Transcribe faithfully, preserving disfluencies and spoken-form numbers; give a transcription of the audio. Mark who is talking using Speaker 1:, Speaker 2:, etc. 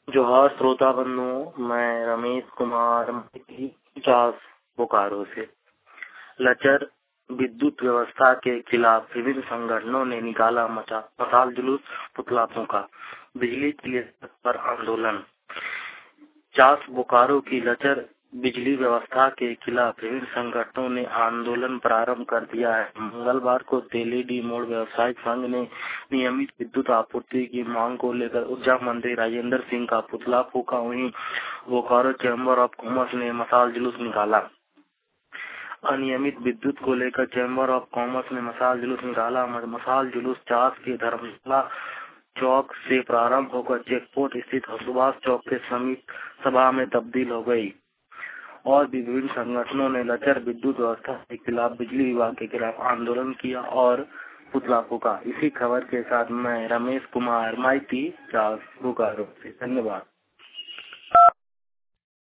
Speaker 1: जोहार श्रोता बंधुओं, मैं रमेश कुमार चास बोकारो से। लचर विद्युत व्यवस्था के खिलाफ विभिन्न संगठनों ने निकाला मचा मसाल जुलूस, पुतला फूंका, बिजली के लिए पर आंदोलन। चास बोकारो की लचर बिजली व्यवस्था के खिलाफ विभिन्न संगठनों ने आंदोलन प्रारंभ कर दिया है। मंगलवार को तेलीडी मोड़ व्यवसायिक संघ ने नियमित विद्युत आपूर्ति की मांग को लेकर ऊर्जा मंत्री राजेंद्र सिंह का पुतला फूंका। वहीं बोकारो चैम्बर ऑफ कॉमर्स ने मसाल जुलूस निकाला। अनियमित विद्युत को लेकर चैम्बर ऑफ कॉमर्स ने मसाल जुलूस निकाला। मसाल जुलूस चास के धर्मशाला चौक से प्रारंभ होकर चेकपोस्ट स्थित सुभाष चौक के समीप सभा में तब्दील हो गई और विभिन्न संगठनों ने लचर विद्युत व्यवस्था के खिलाफ बिजली विभाग के खिलाफ आंदोलन किया और पुतला फूंका। इसी खबर के साथ मैं रमेश कुमार माइती चास बोकारो से। धन्यवाद।